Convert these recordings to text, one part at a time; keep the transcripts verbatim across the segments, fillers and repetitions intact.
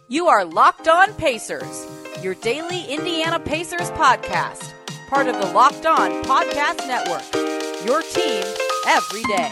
You are Locked On Pacers, your daily Indiana Pacers podcast, part of the Locked On Podcast Network, your team every day.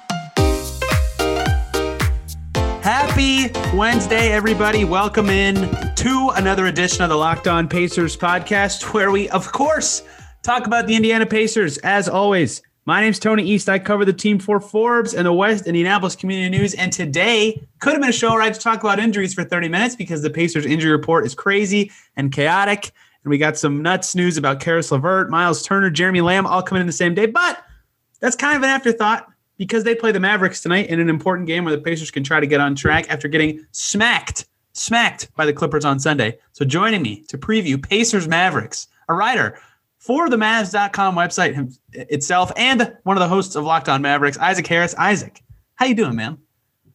Happy Wednesday, everybody. Welcome in to another edition of the Locked On Pacers podcast, where we, of course, talk about the Indiana Pacers, as always. My name's Tony East. I cover the team for Forbes and the West Indianapolis Community News. And today could have been a show where I had to talk about injuries for thirty minutes because the Pacers injury report is crazy and chaotic. And we got some nuts news about Karis LeVert, Miles Turner, Jeremy Lamb all coming in the same day. But that's kind of an afterthought because they play the Mavericks tonight in an important game where the Pacers can try to get on track after getting smacked, smacked by the Clippers on Sunday. So joining me to preview Pacers Mavericks, a writer for the Mavs dot com website itself, and one of the hosts of Locked On Mavericks, Isaac Harris. Isaac, how you doing, man?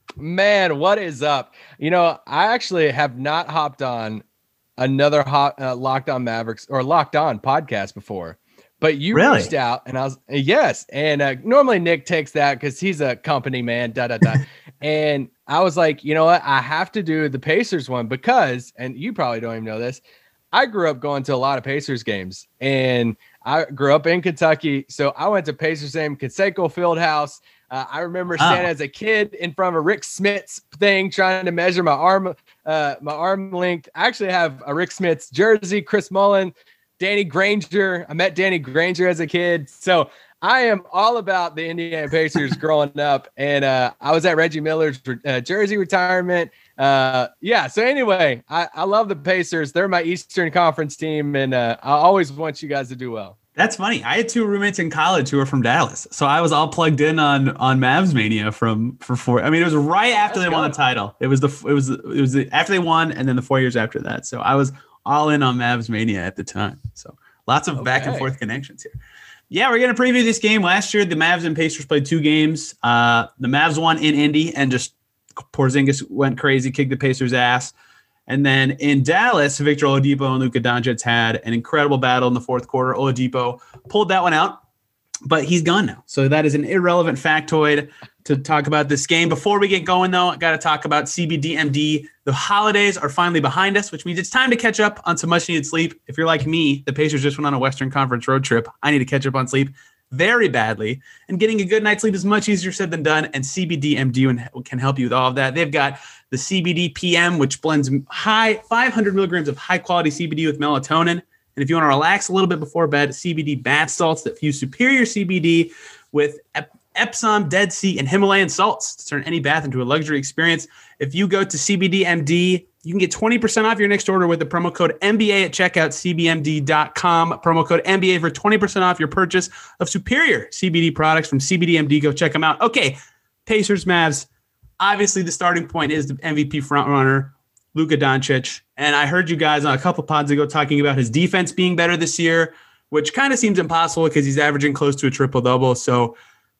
Man, what is up? You know, I actually have not hopped on another hot, uh, Locked On Mavericks or Locked On podcast before, but you really? reached out, and I was yes. And uh, normally Nick takes that because he's a company man. Da da da. And I was like, you know what? I have to do the Pacers one because, and you probably don't even know this, I grew up going to a lot of Pacers games, and I grew up in Kentucky. So I went to Pacers game, Conseco Fieldhouse. Uh, I remember standing oh. as a kid in front of a Rick Smits thing, trying to measure my arm, uh, my arm length. I actually have a Rick Smits jersey, Chris Mullin, Danny Granger. I met Danny Granger as a kid. So I am all about the Indiana Pacers growing up. And uh, I was at Reggie Miller's uh, jersey retirement. Uh, yeah. So anyway, I, I love the Pacers. They're my Eastern Conference team, and uh, I always want you guys to do well. That's funny. I had two roommates in college who were from Dallas, so I was all plugged in on on Mavs Mania from for four. I mean, it was right after Let's they go. won the title. It was the it was it was the, after they won, and then the four years after that. So I was all in on Mavs Mania at the time. So lots of okay. back and forth connections here. Yeah, we're going to preview this game. Last year, the Mavs and Pacers played two games. Uh, the Mavs won in Indy, and just Porzingis went crazy, kicked the Pacers' ass. And then in Dallas, Victor Oladipo and Luka Doncic had an incredible battle in the fourth quarter. Oladipo pulled that one out, but he's gone now. So that is an irrelevant factoid to talk about this game. Before we get going, though, I got to talk about C B D M D. The holidays are finally behind us, which means it's time to catch up on some much-needed sleep. If you're like me, the Pacers just went on a Western Conference road trip. I need to catch up on sleep very badly. And getting a good night's sleep is much easier said than done, and C B D M D can help you with all of that. They've got the C B D P M, which blends high five hundred milligrams of high-quality C B D with melatonin. And if you want to relax a little bit before bed, C B D bath salts that fuse superior C B D with Ep- Epsom, Dead Sea, and Himalayan salts to turn any bath into a luxury experience. If you go to C B D M D, you can get twenty percent off your next order with the promo code N B A at checkout, C B M D dot com. Promo code N B A for twenty percent off your purchase of superior C B D products from C B D M D. Go check them out. Okay, Pacers, Mavs. Obviously, the starting point is the M V P frontrunner, Luka Doncic. And I heard you guys on a couple pods ago talking about his defense being better this year, which kind of seems impossible because he's averaging close to a triple-double. So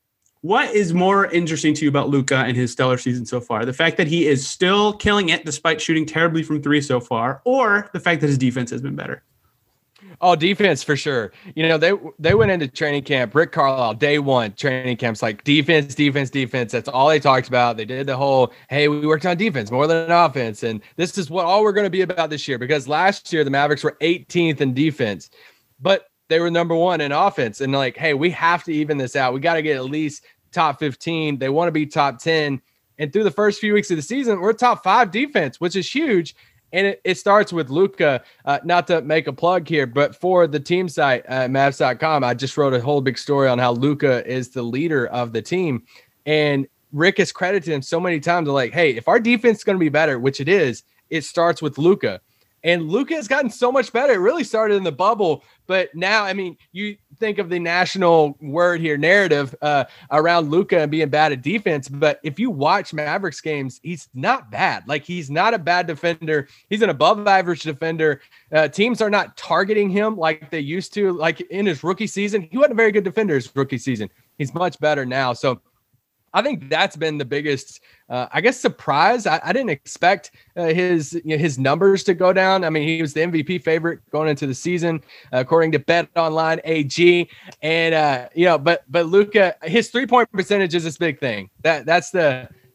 what is more interesting to you about Luka and his stellar season so far? The fact that he is still killing it despite shooting terribly from three so far, or the fact that his defense has been better? Oh, defense for sure. You know, they they went into training camp. Rick Carlisle, day one, training camp's like defense, defense, defense. That's all they talked about. They did the whole, hey, we worked on defense more than offense. And this is what all we're going to be about this year, because last year the Mavericks were eighteenth in defense, but they were number one in offense. And like, hey, we have to even this out. We got to get at least top fifteen. They want to be top ten. And through the first few weeks of the season, we're top five defense, which is huge. And it, it starts with Luka, uh, not to make a plug here, but for the team site, uh, Mavs dot com, I just wrote a whole big story on how Luka is the leader of the team. And Rick has credited him so many times, like, hey, if our defense is going to be better, which it is, it starts with Luka. And Luka has gotten so much better. It really started in the bubble, but now, I mean, you think of the national word here, narrative uh, around Luka and being bad at defense. But if you watch Mavericks games, he's not bad. Like, he's not a bad defender. He's an above average defender. Uh, teams are not targeting him like they used to. Like in his rookie season, he wasn't a very good defender his rookie season. He's much better now. So I think that's been the biggest, uh, I guess, surprise. I, I didn't expect uh, his you know, his numbers to go down. I mean, he was the M V P favorite going into the season, uh, according to Bet Online A G. And uh, you know, but but Luka, his three point percentage is this big thing. That that's the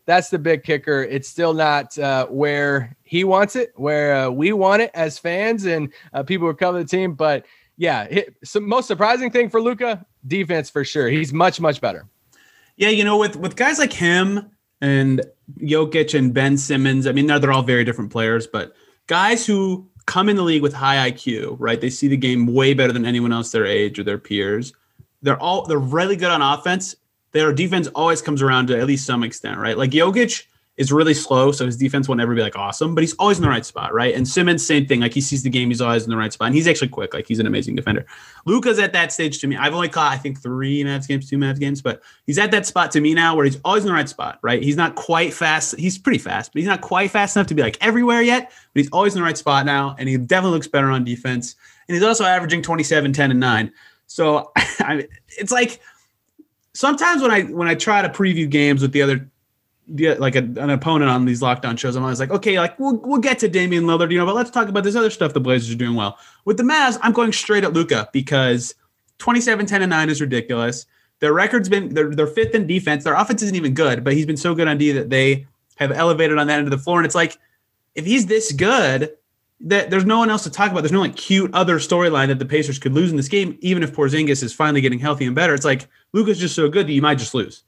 that's the big kicker. It's still not uh, where he wants it, where uh, we want it as fans and uh, people who cover the team. But yeah, it, so most surprising thing for Luka, defense for sure. He's much, much better. Yeah, you know, with with guys like him and Jokic and Ben Simmons, I mean, they're, they're all very different players, but guys who come in the league with high I Q, right? They see the game way better than anyone else their age or their peers. They're all they're really good on offense. Their defense always comes around to at least some extent, right? Like Jokic is really slow, so his defense won't ever be like awesome, but he's always in the right spot, right? And Simmons, same thing. Like he sees the game, he's always in the right spot, and he's actually quick. Like he's an amazing defender. Luka's at that stage to me. I've only caught I think three Mavs games, two Mavs games, but he's at that spot to me now where he's always in the right spot, right? He's not quite fast. He's pretty fast, but he's not quite fast enough to be like everywhere yet. But he's always in the right spot now, and he definitely looks better on defense. And he's also averaging twenty-seven, ten, and nine. So I mean, it's like. Sometimes when I when I try to preview games with the other, the, like a, an opponent on these lockdown shows, I'm always like, okay, like we'll we'll get to Damian Lillard, you know, but let's talk about this other stuff the Blazers are doing well. With the Mavs, I'm going straight at Luka because twenty-seven, ten, and nine is ridiculous. Their record's been they're they're fifth in defense. Their offense isn't even good, but he's been so good on D that they have elevated on that end of the floor. And it's like, if he's this good, that there's no one else to talk about. There's no like cute other storyline that the Pacers could lose in this game, even if Porzingis is finally getting healthy and better. It's like Luka's just so good that you might just lose.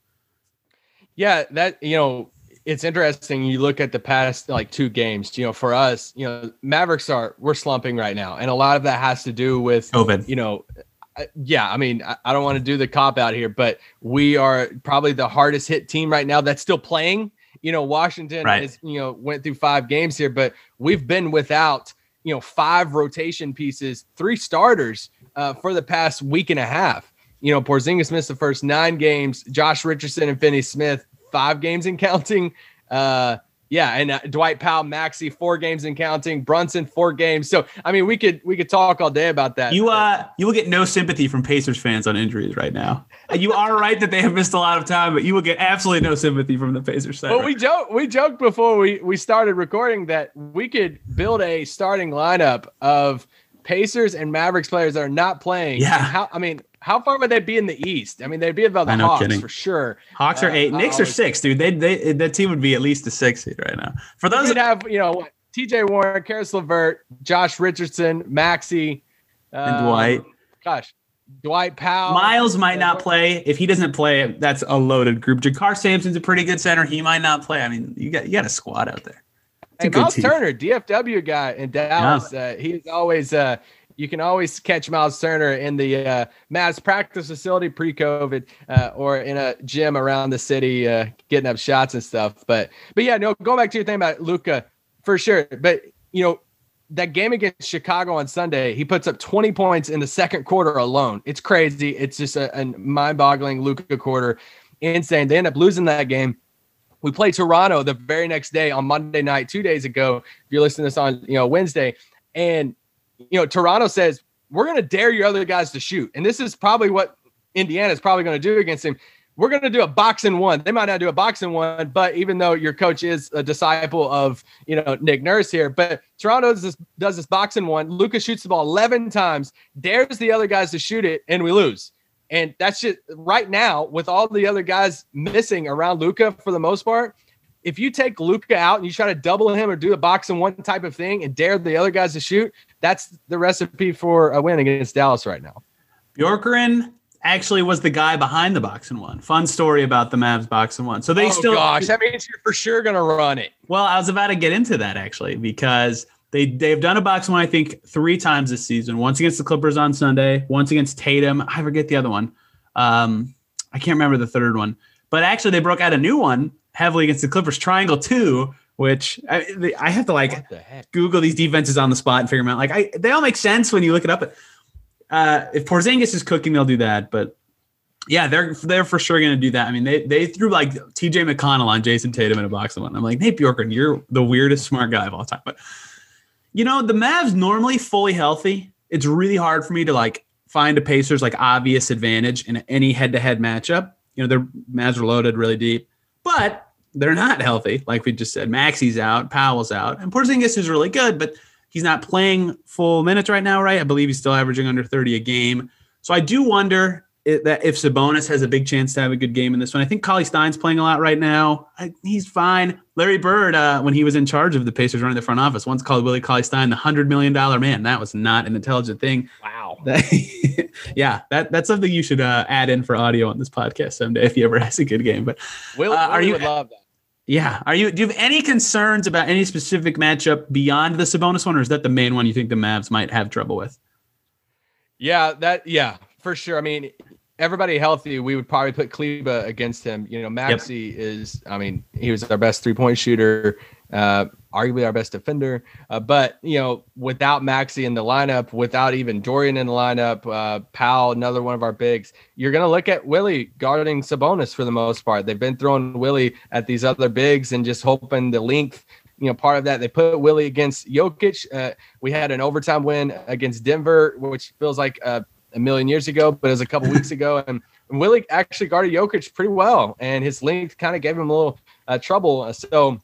Yeah, that, you know, it's interesting. You look at the past like two games, you know, for us, you know, Mavericks are, we're slumping right now. And a lot of that has to do with COVID. You know, yeah, I mean, I, I don't want to do the cop out here, but we are probably the hardest hit team right now that's still playing. You know, Washington right. is, you know, went through five games here, but we've been without, you know, five rotation pieces, three starters uh, for the past week and a half. You know, Porzingis missed the first nine games. Josh Richardson and Finney Smith, five games and counting. Uh, yeah, and uh, Dwight Powell, Maxey, four games and counting. Brunson, four games. So, I mean, we could we could talk all day about that. You uh, you will get no sympathy from Pacers fans on injuries right now. You are right that they have missed a lot of time, but you will get absolutely no sympathy from the Pacers side. Well, right? we joked we joked before we we started recording that we could build a starting lineup of Pacers and Mavericks players that are not playing. Yeah. How I mean, how far would they be in the East? I mean, they'd be about the know, Hawks kidding. for sure. Hawks are Uh, eight. Knicks uh, are six, dude. They they that team would be at least a six seed right now. For those You'd have, you know, T J Warren, Karis LeVert, Josh Richardson, Maxey, and um, Dwight. Gosh, Dwight Powell. Miles might not play. If he doesn't play, that's a loaded group. Jakar Sampson's a pretty good center. He might not play. I mean, you got you got a squad out there. It's Hey, a good Miles team. Turner, D F W guy in Dallas. Uh, he's always uh, you can always catch Miles Turner in the uh, Mavs practice facility pre-COVID uh, or in a gym around the city uh, getting up shots and stuff. But but yeah, no, going back to your thing about Luka for sure. But you know, that game against Chicago on Sunday, he puts up twenty points in the second quarter alone. It's crazy. It's just a, a mind-boggling Luka quarter. Insane. They end up losing that game. We play Toronto the very next day on Monday night, two days ago. If you're listening to this on, you know, Wednesday, and you know, Toronto says we're going to dare your other guys to shoot, and this is probably what Indiana is probably going to do against him. We're going to do a box and one. They might not do a box and one, but even though your coach is a disciple of, you know, Nick Nurse here, but Toronto does this, does this box and one. Luka shoots the ball eleven times, dares the other guys to shoot it, and we lose. And that's just right now with all the other guys missing around Luka for the most part. If you take Luka out and you try to double him or do a box and one type of thing and dare the other guys to shoot, that's the recipe for a win against Dallas right now. Bjorkgren actually was the guy behind the box and one. Fun story about the Mavs box and one. So they oh, still gosh, that means you're for sure going to run it. Well, I was about to get into that actually, because they, they've done a box and one, I think, three times this season. Once against the Clippers on Sunday, once against Tatum. I forget the other one. Um, I can't remember the third one. But actually, they broke out a new one heavily against the Clippers, Triangle two, which I, I have to like Google these defenses on the spot and figure them out. Like I, they all make sense when you look it up. But uh, if Porzingis is cooking, they'll do that. But yeah, they're they're for sure going to do that. I mean, they they threw like T J McConnell on Jason Tatum in a box of one. I'm like, Nate Bjorkgren, you're the weirdest smart guy of all time. But you know, the Mavs normally fully healthy. It's really hard for me to like find a Pacers like obvious advantage in any head-to-head matchup. You know, their Mavs are loaded really deep, but they're not healthy. Like we just said, Maxey's out, Powell's out, and Porzingis is really good, but he's not playing full minutes right now, right? I believe he's still averaging under thirty a game. So I do wonder it, that if Sabonis has a big chance to have a good game in this one. I think Cauley Stein's playing a lot right now. I, he's fine. Larry Bird, uh, when he was in charge of the Pacers running the front office, once called Willie Cauley Stein the one hundred million dollars man. That was not an intelligent thing. Wow. That, yeah, that, that's something you should uh, add in for audio on this podcast someday if he ever has a good game. But Will, uh, are Willie you would love that. Yeah. Are you, do you have any concerns about any specific matchup beyond the Sabonis one, or is that the main one you think the Mavs might have trouble with? Yeah, that, yeah, for sure. I mean, everybody healthy, we would probably put Kleba against him. You know, Maxey yep. is, I mean, he was our best three-point shooter, uh, arguably our best defender. Uh, but, you know, without Maxey in the lineup, without even Dorian in the lineup, uh, Powell, another one of our bigs, you're going to look at Willie guarding Sabonis for the most part. They've been throwing Willie at these other bigs and just hoping the length, you know, part of that. They put Willie against Jokic. Uh, we had an overtime win against Denver, which feels like uh, a million years ago, but it was a couple weeks ago. And, and Willie actually guarded Jokic pretty well, and his length kind of gave him a little uh, trouble. So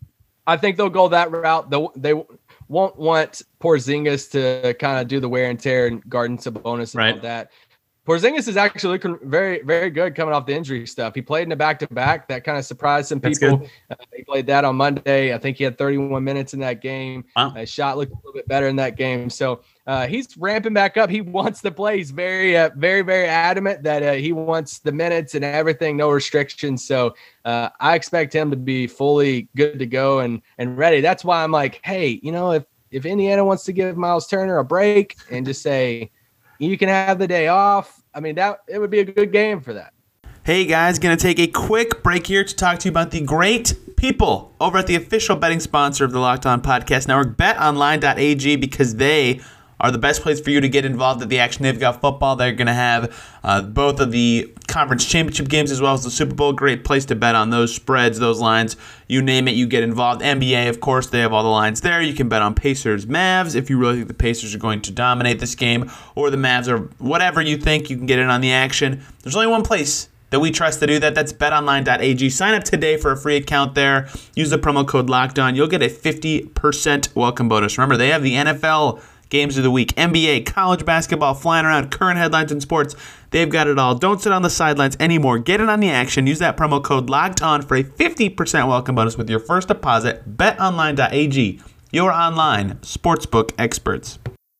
I think they'll go that route. They'll, they won't want Porzingis to kind of do the wear and tear and guarding Sabonis and right. all that. Porzingis is actually looking very, very good coming off the injury stuff. He played in the back-to-back. That kind of surprised some people. Uh, he played that on Monday. I think he had thirty-one minutes in that game. Wow. His shot looked a little bit better in that game. So uh, he's ramping back up. He wants to play. He's very, uh, very, very adamant that uh, he wants the minutes and everything, no restrictions. So uh, I expect him to be fully good to go and and ready. That's why I'm like, hey, you know, if if Indiana wants to give Miles Turner a break and just say, you can have the day off, I mean, that it would be a good game for that. Hey guys, going to take a quick break here to talk to you about the great people over at the official betting sponsor of the Locked On Podcast Network, bet online dot a g, because they are the best place for you to get involved at the action. They've got football. They're going to have uh, both of the conference championship games as well as the Super Bowl. Great place to bet on those spreads, those lines. You name it, you get involved. N B A, of course, they have all the lines there. You can bet on Pacers, Mavs if you really think the Pacers are going to dominate this game, or the Mavs, or whatever you think. You can get in on the action. There's only one place that we trust to do that. That's bet online dot a g. Sign up today for a free account there. Use the promo code LOCKEDON. You'll get a fifty percent welcome bonus. Remember, they have the N F L games of the week, N B A, college basketball, flying around, current headlines in sports. They've got it all. Don't sit on the sidelines anymore. Get in on the action. Use that promo code LOCKEDON for a fifty percent welcome bonus with your first deposit. bet online dot a g, your online sportsbook experts.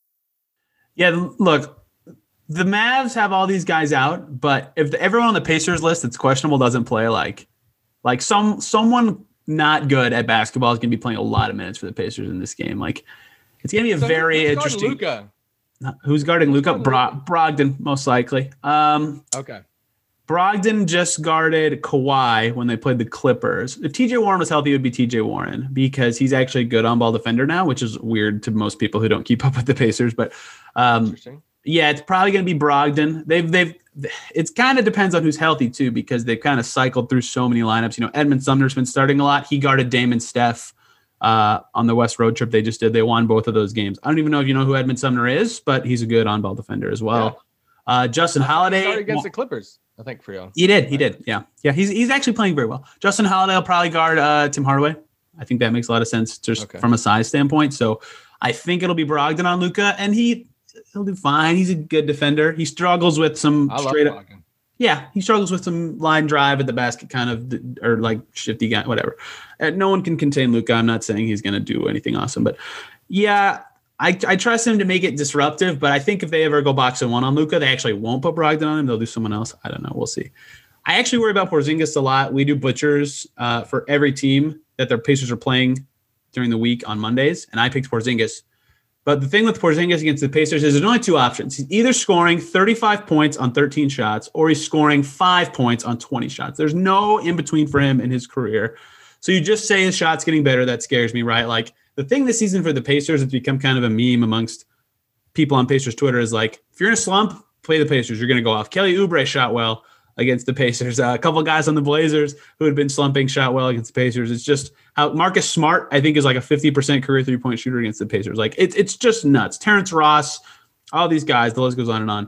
Yeah, look, the Mavs have all these guys out, but if the, everyone on the Pacers list that's questionable doesn't play, like, like some someone not good at basketball is going to be playing a lot of minutes for the Pacers in this game. Like, it's going to be a So very who's interesting. Luka? Who's guarding Luka? Bro- Brogdon, most likely. Um, Okay. Brogdon just guarded Kawhi when they played the Clippers. If T J Warren was healthy, it would be T J Warren, because he's actually a good on-ball defender now, which is weird to most people who don't keep up with the Pacers. But um, Interesting. yeah, it's probably going to be Brogdon. They've they've it's kind of depends on who's healthy too, because they've kind of cycled through so many lineups. You know, Edmund Sumner's been starting a lot. He guarded Damon Steph uh, on the West road trip they just did. They won both of those games. I don't even know if you know who Edmund Sumner is, but he's a good on-ball defender as well. Yeah. Uh, Justin Holiday He started against the Clippers, I think, for you. He did. He did. Yeah. Yeah. He's he's actually playing very well. Justin Holiday will probably guard uh, Tim Hardaway. I think that makes a lot of sense just Okay. from a size standpoint. So I think it'll be Brogdon on Luka, and he he'll do fine. He's a good defender. He struggles with some I love straight up. Brogdon. Yeah, he struggles with some line drive at the basket, kind of, or like shifty guy, whatever. And no one can contain Luka. I'm not saying he's going to do anything awesome, but yeah, I, I trust him to make it disruptive. But I think if they ever go box and one on Luka, they actually won't put Brogdon on him. They'll do someone else. I don't know. We'll see. I actually worry about Porzingis a lot. We do butchers uh, for every team that their Pacers are playing during the week on Mondays, and I picked Porzingis. But the thing with Porzingis against the Pacers is there's only two options. He's either scoring thirty-five points on thirteen shots, or he's scoring five points on twenty shots. There's no in between for him in his career. So you just say his shot's getting better. That scares me, right? Like, the thing this season for the Pacers has become kind of a meme amongst people on Pacers Twitter is like, if you're in a slump, play the Pacers. You're going to go off. Kelly Oubre shot well against the Pacers. Uh, a couple of guys on the Blazers who had been slumping shot well against the Pacers. It's just how Marcus Smart, I think, is like a fifty percent career three-point shooter against the Pacers. Like, it's it's just nuts. Terrence Ross, all these guys, the list goes on and on.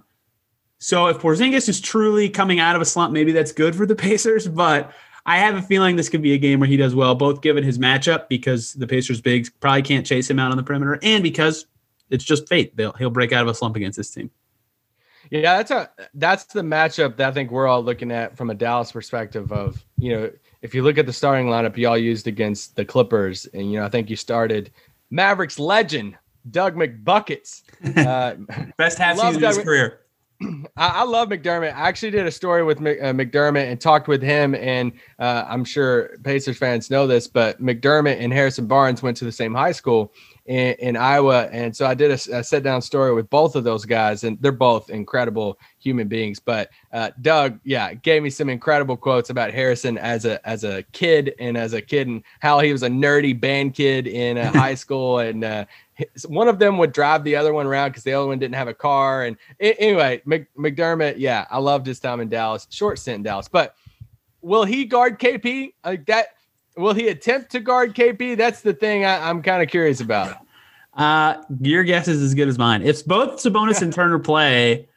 So if Porzingis is truly coming out of a slump, maybe that's good for the Pacers, but I have a feeling this could be a game where he does well, both given his matchup, because the Pacers bigs probably can't chase him out on the perimeter, and because it's just fate. They'll, he'll break out of a slump against this team. Yeah, that's a that's the matchup that I think we're all looking at from a Dallas perspective of, you know, if you look at the starting lineup you all used against the Clippers, and, you know, I think you started Mavericks legend Doug McBuckets. Uh, Best half season of his career. I, I love McDermott. I actually did a story with Mc, uh, McDermott and talked with him, and uh, I'm sure Pacers fans know this, but McDermott and Harrison Barnes went to the same high school in, in Iowa, and so I did a, a sit-down story with both of those guys, and they're both incredible human beings. But uh, Doug, yeah, gave me some incredible quotes about Harrison as a as a kid and as a kid, and how he was a nerdy band kid in uh, high school, and uh, one of them would drive the other one around because the other one didn't have a car. And anyway, McDermott, yeah, I loved his time in Dallas. Short stint in Dallas, but will he guard K P like that? Will he attempt to guard K P? That's the thing I, I'm kind of curious about. Uh, your guess is as good as mine. If both Sabonis and Turner play,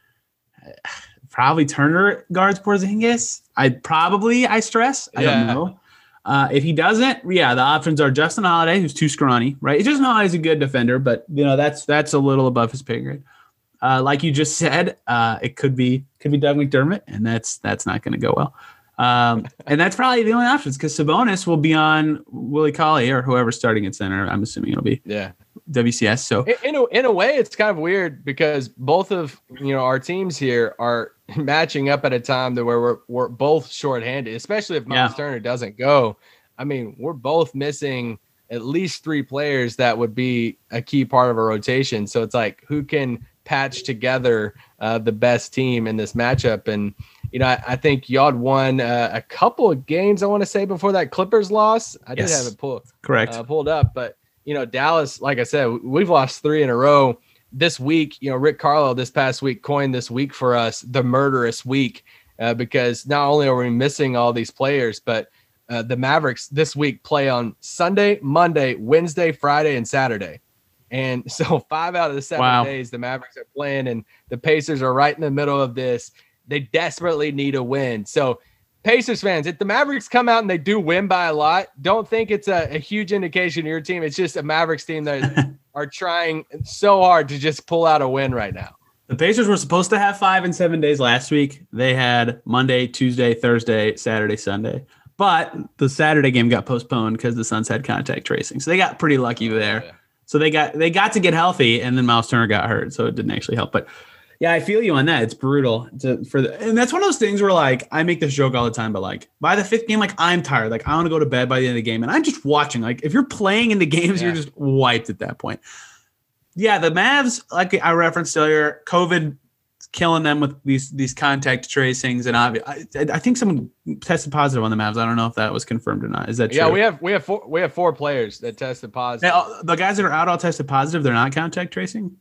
probably Turner guards Porzingis. I probably I stress. I Yeah. don't know. Uh, if he doesn't, yeah, the options are Justin Holiday, who's too scrawny, right? Justin Holiday's a good defender, but you know that's that's a little above his pay grade. Uh, like you just said, uh, it could be could be Doug McDermott, and that's that's not going to go well. Um, and that's probably the only options because Sabonis will be on Willie Cauley or whoever's starting at center. I'm assuming it'll be Yeah. W C S. So In, in a, in a way, it's kind of weird because both of, you know, our teams here are matching up at a time that where we're, we're both shorthanded, especially if Miles Yeah. Turner doesn't go. I mean, we're both missing at least three players that would be a key part of a rotation. So it's like, who can patch together uh, the best team in this matchup? And, you know, I, I think y'all had won uh, a couple of games, I want to say, before that Clippers loss. I did Yes. have it pulled, correct. uh, pulled up, but you know, Dallas, like I said, we've lost three in a row this week. You know, Rick Carlisle this past week coined this week for us the murderous week uh, because not only are we missing all these players, but uh, the Mavericks this week play on Sunday, Monday, Wednesday, Friday, and Saturday. And so five out of the seven Wow. days the Mavericks are playing, and the Pacers are right in the middle of this. They desperately need a win. So Pacers fans, if the Mavericks come out and they do win by a lot, don't think it's a, a huge indication of your team. It's just a Mavericks team that are trying so hard to just pull out a win right now. The Pacers were supposed to have five and seven days last week. They had Monday, Tuesday, Thursday, Saturday, Sunday. But the Saturday game got postponed because the Suns had contact tracing. So they got pretty lucky there. Yeah. So they got they got to get healthy, and then Miles Turner got hurt, so it didn't actually help. But yeah, I feel you on that. It's brutal to, for the, and that's one of those things where like I make this joke all the time, but like by the fifth game, like I'm tired, like I want to go to bed by the end of the game, and I'm just watching. Like if you're playing in the games, Yeah. you're just wiped at that point. Yeah, the Mavs, like I referenced earlier, COVID killing them with these these contact tracings, and obvi- I, I think someone tested positive on the Mavs. I don't know if that was confirmed or not. Is that true? Yeah, we have we have four we have four players that tested positive. Now, the guys that are out all tested positive. They're not contact tracing.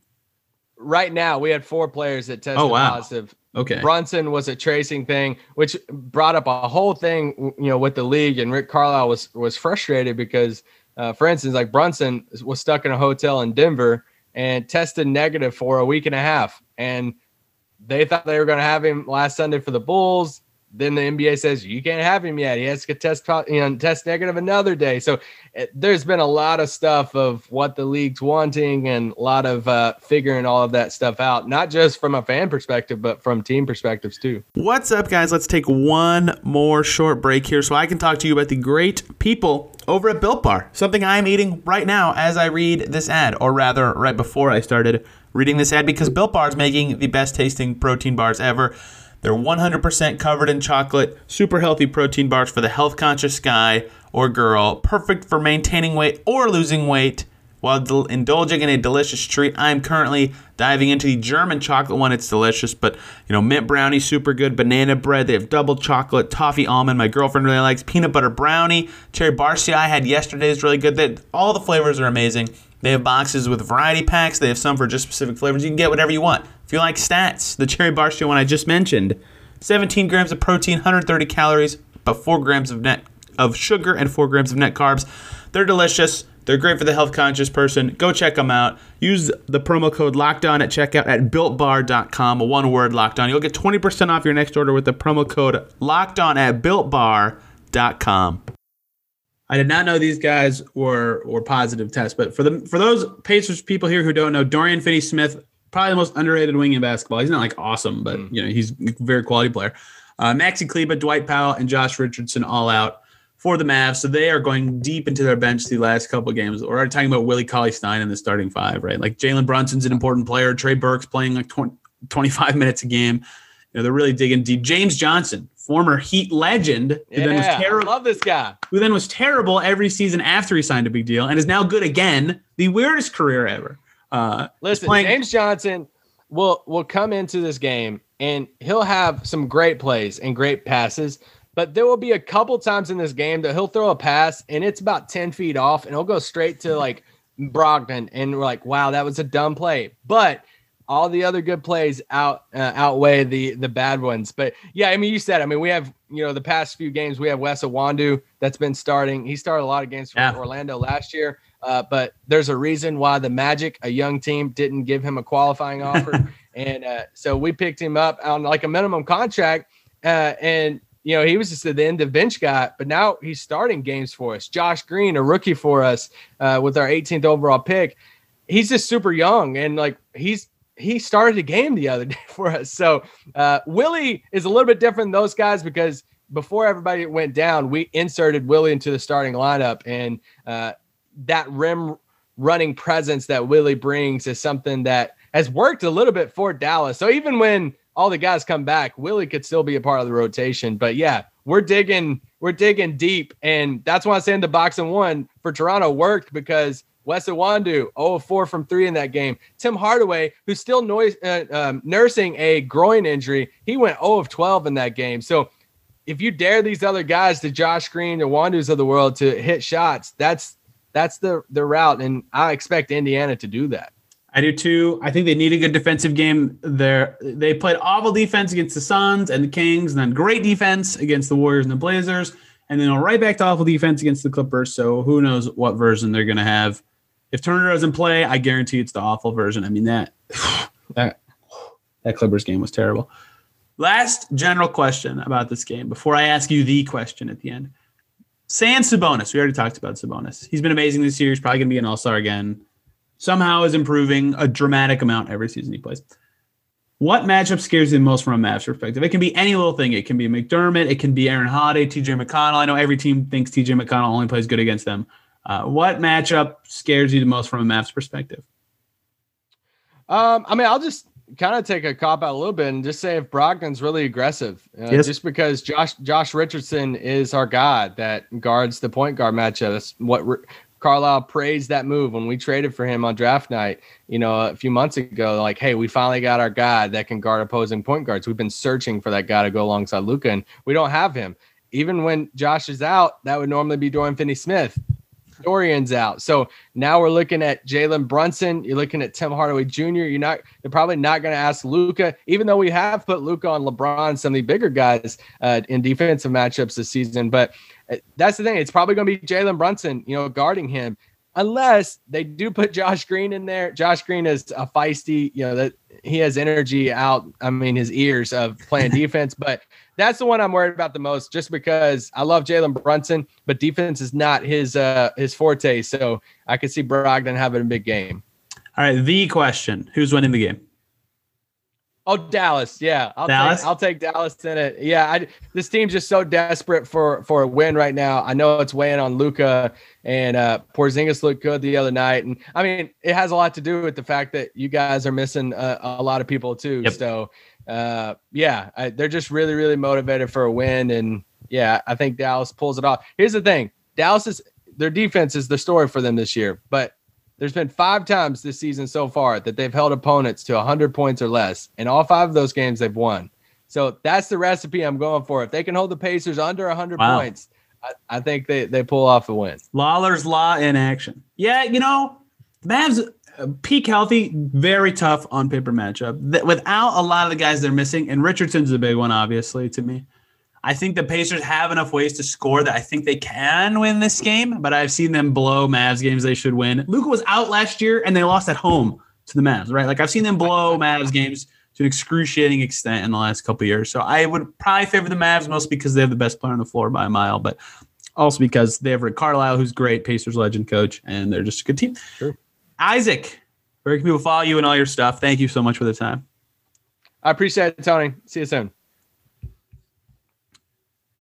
Right now, we had four players that tested Oh, wow. positive. Okay. Brunson was a tracing thing, which brought up a whole thing, you know, with the league. And Rick Carlisle was was frustrated because, uh, for instance, like Brunson was stuck in a hotel in Denver and tested negative for a week and a half, and they thought they were going to have him last Sunday for the Bulls. Then the N B A says you can't have him yet. He has to test, you know, test negative another day. So it, there's been a lot of stuff of what the league's wanting and a lot of uh, figuring all of that stuff out, not just from a fan perspective, but from team perspectives too. What's up, guys? Let's take one more short break here so I can talk to you about the great people over at Built Bar, something I'm eating right now as I read this ad, or rather right before I started reading this ad, because Built Bar is making the best tasting protein bars ever. They're one hundred percent covered in chocolate, super healthy protein bars for the health-conscious guy or girl, perfect for maintaining weight or losing weight while del- indulging in a delicious treat. I'm currently diving into the German chocolate one. It's delicious, but, you know, mint brownie, super good. Banana bread, they have double chocolate, toffee almond. My girlfriend really likes peanut butter brownie. Cherry barcia I had yesterday is really good. They, all the flavors are amazing. They have boxes with variety packs. They have some for just specific flavors. You can get whatever you want. If you like stats, the cherry barcia one I just mentioned, seventeen grams of protein, one hundred thirty calories, but four grams of net of sugar and four grams of net carbs. They're delicious. They're great for the health-conscious person. Go check them out. Use the promo code LOCKEDON at checkout at built bar dot com. One word, LOCKEDON. You'll get twenty percent off your next order with the promo code LOCKEDON at built bar dot com. I did not know these guys were were positive tests, but for the for those Pacers people here who don't know, Dorian Finney-Smith probably the most underrated wing in basketball. He's not like awesome, but mm. you know, he's a very quality player. Uh, Maxi Kleber, Dwight Powell, and Josh Richardson all out for the Mavs. So they are going deep into their bench the last couple of games. We're already talking about Willie Cauley-Stein in the starting five, right? Like Jalen Brunson's an important player. Trey Burke's playing like twenty, twenty-five minutes a game. You know, they're really digging deep. James Johnson, former Heat legend, who yeah, then was terrible. I love this guy. Who then was terrible every season after he signed a big deal and is now good again. The weirdest career ever. Uh, Listen, playing- James Johnson will will come into this game and he'll have some great plays and great passes, but there will be a couple times in this game that he'll throw a pass and it's about ten feet off and he'll go straight to like Brogdon and we're like, wow, that was a dumb play. But all the other good plays out uh, outweigh the the bad ones. But yeah, I mean, you said, I mean, we have, you know, the past few games, we have Wes Iwundu that's been starting. He started a lot of games for yeah. Orlando last year. Uh, but there's a reason why the Magic, a young team, didn't give him a qualifying offer. and uh, so we picked him up on like a minimum contract. Uh, and, you know, he was just the end of bench guy, but now he's starting games for us. Josh Green, a rookie for us uh, with our eighteenth overall pick. He's just super young. And like he's he started a game the other day for us. So uh, Willie is a little bit different than those guys because before everybody went down, we inserted Willie into the starting lineup. And uh, that rim running presence that Willie brings is something that has worked a little bit for Dallas. So even when all the guys come back, Willie could still be a part of the rotation. But yeah, we're digging, we're digging deep. And that's why I'm saying the box and one for Toronto worked because Wes Iwundu, zero of four from three in that game. Tim Hardaway, who's still noise, uh, um, nursing a groin injury, he went zero of twelve in that game. So if you dare these other guys, the Josh Green, the Wandus of the world, to hit shots, that's that's the the route, and I expect Indiana to do that. I do too. I think they need a good defensive game. There, they played awful defense against the Suns and the Kings, and then great defense against the Warriors and the Blazers, and then right back to awful defense against the Clippers. So who knows what version they're going to have. If Turner doesn't play, I guarantee it's the awful version. I mean, that that that Clippers game was terrible. Last general question about this game before I ask you the question at the end. San Sabonis, we already talked about Sabonis. He's been amazing this year. He's probably going to be an all-star again. Somehow is improving a dramatic amount every season he plays. What matchup scares you the most from a Mavs perspective? It can be any little thing. It can be McDermott. It can be Aaron Holiday, T J McConnell. I know every team thinks T J McConnell only plays good against them. Uh, what matchup scares you the most from a Mavs perspective? Um, I mean, I'll just kind of take a cop out a little bit and just say if Brogdon's really aggressive, uh, yes. just because Josh Josh Richardson is our guy that guards the point guard matchup. That's what re- Carlisle praised that move when we traded for him on draft night, you know, a few months ago. Like, hey, we finally got our guy that can guard opposing point guards. We've been searching for that guy to go alongside Luka, and we don't have him. Even when Josh is out, that would normally be Dorian Finney-Smith. Dorian's out. So now we're looking at Jalen Brunson. You're looking at Tim Hardaway Junior You're not, they're probably not going to ask Luka, even though we have put Luka on LeBron, some of the bigger guys uh, in defensive matchups this season. But uh, that's the thing. It's probably going to be Jalen Brunson, you know, guarding him, unless they do put Josh Green in there. Josh Green is a feisty, you know, that he has energy out. I mean, his ears of playing defense, but that's the one I'm worried about the most, just because I love Jalen Brunson, but defense is not his uh, his forte. So I could see Brogdon having a big game. All right, the question: who's winning the game? Oh, Dallas. Yeah, I'll Dallas. Take, I'll take Dallas in it. Yeah, I, this team's just so desperate for for a win right now. I know it's weighing on Luka, and uh, Porzingis looked good the other night, and I mean it has a lot to do with the fact that you guys are missing a, a lot of people too. Yep. So. Uh, yeah, I, they're just really, really motivated for a win. And yeah, I think Dallas pulls it off. Here's the thing. Dallas is their defense is the story for them this year, but there's been five times this season so far that they've held opponents to one hundred points or less. And all five of those games they've won. So that's the recipe I'm going for. If they can hold the Pacers under one hundred wow. points, I, I think they, they pull off a win. Lawler's Law in action. Yeah, you know, the Mavs peak healthy, very tough on paper matchup. Without a lot of the guys they're missing, and Richardson's a big one, obviously, to me. I think the Pacers have enough ways to score that I think they can win this game, but I've seen them blow Mavs games they should win. Luka was out last year, and they lost at home to the Mavs, right? Like, I've seen them blow Mavs games to an excruciating extent in the last couple of years. So I would probably favor the Mavs, mostly because they have the best player on the floor by a mile, but also because they have Rick Carlisle, who's great, Pacers legend coach, and they're just a good team. Sure. Isaac Where can people follow you and all your stuff? Thank you so much for the time. I appreciate it, Tony. See you soon.